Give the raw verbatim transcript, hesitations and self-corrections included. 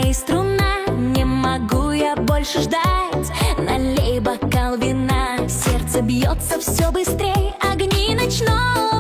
гитарной струна. Не могу я больше ждать, налей бокал вина. Сердце бьется все быстрей, огни ночной